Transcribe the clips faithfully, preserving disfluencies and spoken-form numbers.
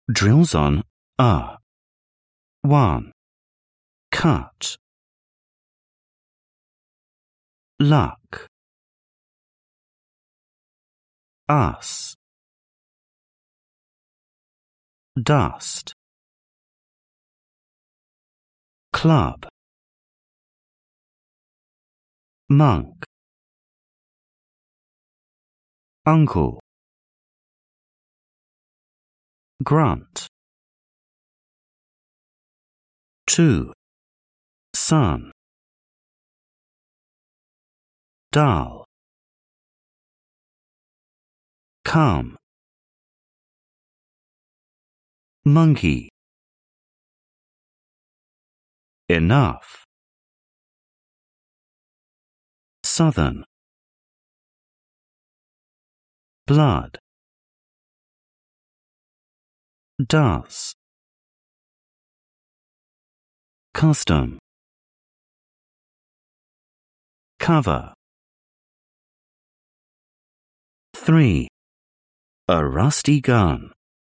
Drills on a. one. Cut. Luck. Us. Dust. Club. Monk. Uncle. Grunt. Two. Sun. Dull. Come. Monkey. Enough. Southern. Blood. Does. Custom. Cover. Three. A rusty gun.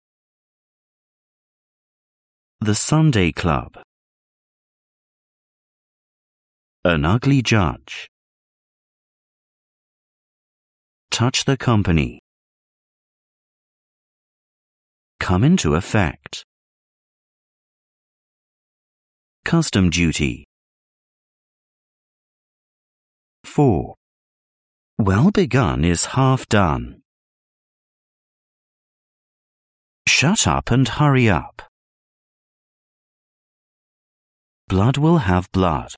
The Sunday Club. An ugly judge. Touch the company. Come into effect. Custom duty. Four. Well begun is half done. Shut up and hurry up. Blood will have blood.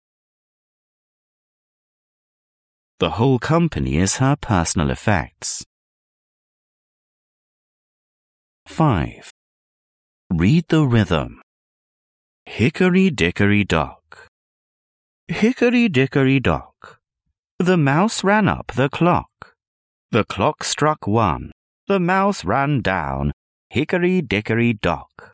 The whole company is her personal effects. Five. Read the rhythm. Hickory-dickory-dock. Hickory-dickory-dock. The mouse ran up the clock. The clock struck one. The mouse ran down. Hickory-dickory-dock.